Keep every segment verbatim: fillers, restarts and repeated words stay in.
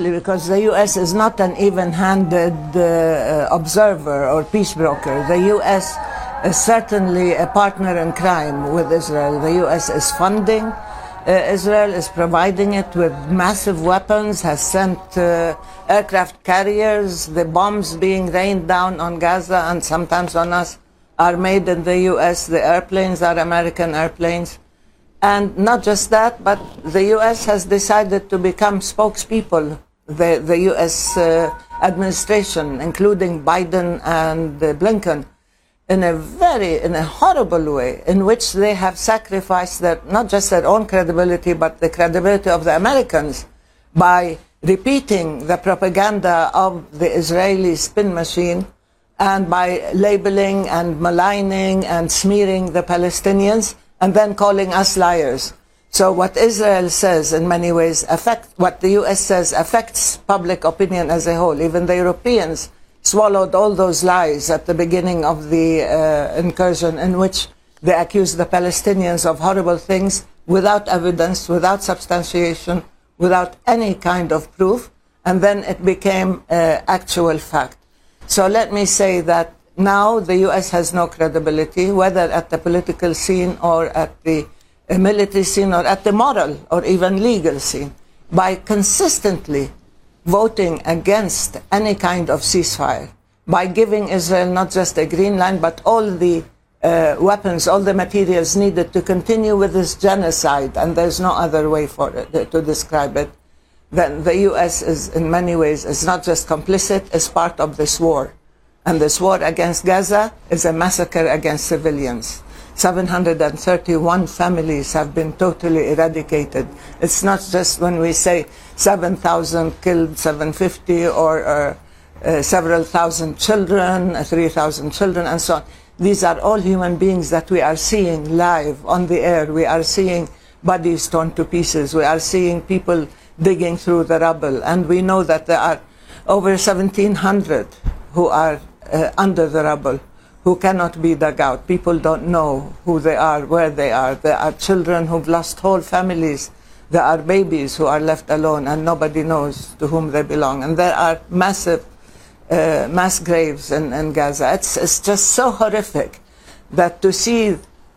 Because the U S is not an even-handed uh, observer or peace broker. The U S is certainly a partner in crime with Israel. The U S is funding uh, Israel, is providing it with massive weapons, has sent uh, aircraft carriers. The bombs being rained down on Gaza and sometimes on us are made in the U S. The airplanes are American airplanes. And not just that, but the U S has decided to become spokespeople. The, the U S uh, administration, including Biden and uh, Blinken, in a very, in a horrible way, in which they have sacrificed their, not just their own credibility, but the credibility of the Americans by repeating the propaganda of the Israeli spin machine and by labeling and maligning and smearing the Palestinians and then calling us liars. So what Israel says in many ways affect, what the U S says affects public opinion as a whole. Even the Europeans swallowed all those lies at the beginning of the uh, incursion, in which they accused the Palestinians of horrible things without evidence, without substantiation, without any kind of proof, and then it became uh, actual fact. So let me say that now the U S has no credibility, whether at the political scene or at the a military scene or at the moral or even legal scene, by consistently voting against any kind of ceasefire, by giving Israel not just a green line, but all the uh, weapons, all the materials needed to continue with this genocide, and there's no other way for it, to describe it, then the U S is in many ways is not just complicit, is part of this war. And this war against Gaza is a massacre against civilians. seven hundred thirty-one families have been totally eradicated. It's not just when we say seven thousand killed, seven hundred fifty, or uh, uh, several thousand children, uh, three thousand children, and so on. These are all human beings that we are seeing live on the air. We are seeing bodies torn to pieces. We are seeing people digging through the rubble. And we know that there are over seventeen hundred who are uh, under the rubble, who cannot be dug out. People don't know who they are, where they are. There are children who've lost whole families. There are babies who are left alone and nobody knows to whom they belong. And there are massive uh, mass graves in, in Gaza. It's, it's just so horrific that to see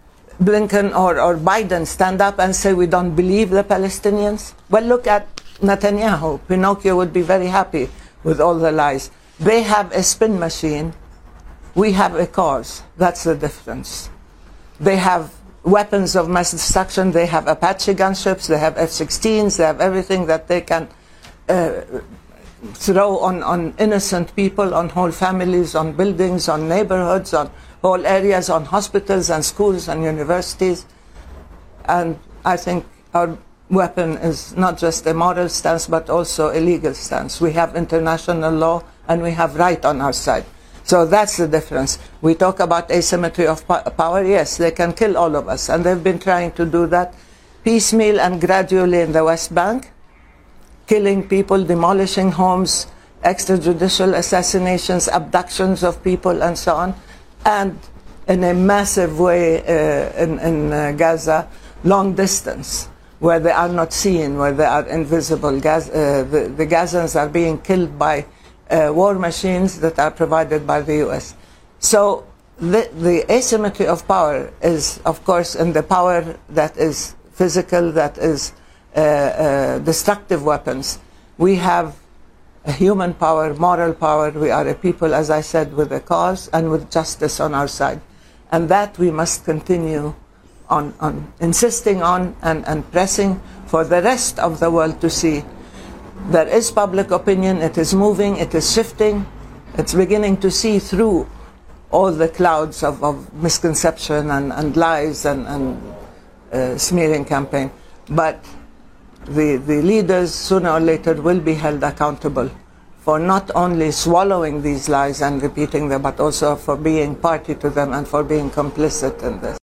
Blinken or, or Biden stand up and say we don't believe the Palestinians. Well, look at Netanyahu. Pinocchio would be very happy with all the lies. They have a spin machine. We have a cause. That's the difference. They have weapons of mass destruction. They have Apache gunships. They have F sixteens. They have everything that they can uh, throw on, on innocent people, on whole families, on buildings, on neighborhoods, on whole areas, on hospitals and schools and universities. And I think our weapon is not just a moral stance, but also a legal stance. We have international law and we have right on our side. So that's the difference. We talk about asymmetry of power. Yes, they can kill all of us. And they've been trying to do that piecemeal and gradually in the West Bank, killing people, demolishing homes, extrajudicial assassinations, abductions of people, and so on. And in a massive way uh, in, in uh, Gaza, long distance, where they are not seen, where they are invisible. Gaz uh, the, the Gazans are being killed by Uh, war machines that are provided by the U S. So the, the asymmetry of power is, of course, in the power that is physical, that is uh, uh, destructive weapons. We have a human power, moral power. We are a people, as I said, with a cause and with justice on our side. And that we must continue on, on insisting on and, and pressing for the rest of the world to see. There is public opinion, it is moving, it is shifting, it's beginning to see through all the clouds of, of misconception and, and lies and, and uh, smearing campaign. But the, the leaders, sooner or later, will be held accountable for not only swallowing these lies and repeating them, but also for being party to them and for being complicit in this.